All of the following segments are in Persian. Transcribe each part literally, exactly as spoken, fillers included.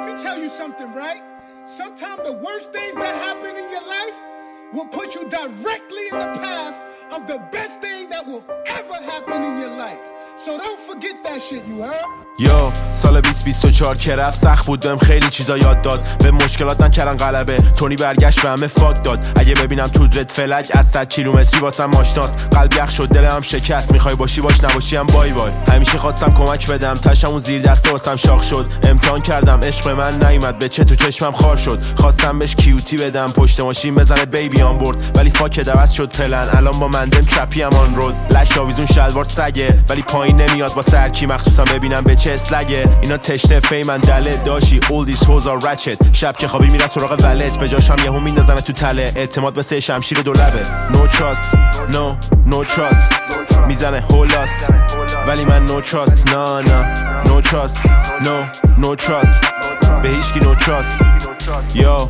me tell you something, right? Sometimes the worst things that happen in your life will put you directly in the path of the best thing that will ever happen in your life. So don't forget that shit, you heard? یا سال بیست بیست و چهار که رفت سخت بود بهم خیلی چیزا یاد داد به مشکلات نکردن غلبه تونی برگشت به همه فاک داد اگه ببینم تو رد فلک از صد کیلومتری واسم آشناس قلب یخ شد دلم شکست میخوای باشی باش نباشی هم بای بای همیشه خواستم کمک بدم تشم اون زیر دسته واسم شاخ شد امتحان کردم عشق من نیومد به چه تو چشمم خار شد خواستم بهش کیوتی بدم پشت ماشین بزنه بیبی آن برد ولی فاک دوست شد پلن الان با مندم چپی ام آن رود لش آویزون شلوار سگه ولی پایین نمیاد با سرکی مخصوصا ببینم به چه اسلگه اینا تشنه فیمن دله داشی all these hoes are ratchet شب که خوابی میره سراغ ولت به جاش هم یهو میندازنه تو تله اعتماد مثل شمشیر دو لبه no trust no no trust میزنه هولاس ولی من no trust نه نه no trust no no trust به هیچکی no trust yo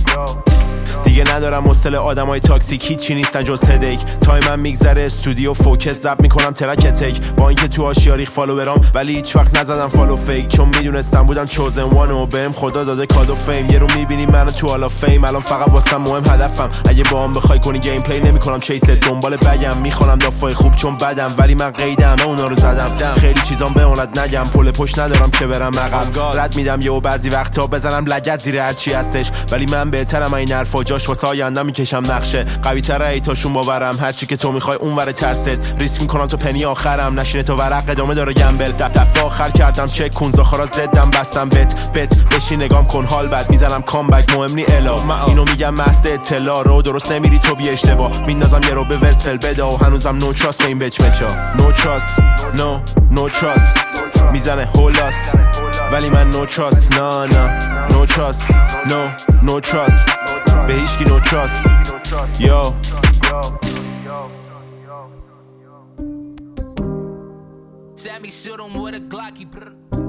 دیگه ندارم مستل آدمای تاکسیک هیچی نیستن جز هدیک تایمم میگذره استودیو فوکس زب میکنم ترک تک با اینکه تو آشیاریخ فالوورام ولی هیچ وقت نزدم فالو فیک چون میدونستم بودم چوزن وان و بهم خدا داده کادو فیم یه رو میبینی منو تو حالا فیم الان فقط واسم مهم هدفم اگه با هم بخوای کنی گیم پلی نمیکنم چیس دنبال بگم میخونم دافای خوب چون بدم ولی من قید همه اونا رو زدم خیلی چیزام بموند نگم پل پشت ندارم که برم عقب رد میدم یهو بعضی وقتا بزنم لگد زیر هر چی هستش ولی من بهترم این حرفا جاش واسه آینده میکشم نقشه قوی تره ایتاشون باورم هرچی که تو میخوای اونور ترست ریسک میکنم تو پنی آخرم نشینه تو ورق ادامه داره گمبل دفعه آخر کردم چک کن زاخارا زدم بستم بت بت بشین نگام کن حال بد میزنم کامبک مهم نی الا اینو میگم مست اطلاع رو درست نمیری تو بی اشتباه میندازم یه رو به ورس فل بده و هنوزم نو تراست به این بچ مچا نو تراست نو نو تراست میزنه هولاس ولی من نو تراست نه نه نو تراست نو نو تراست به هیچکی نو تراست یو Sammy shoot him with a Glocky.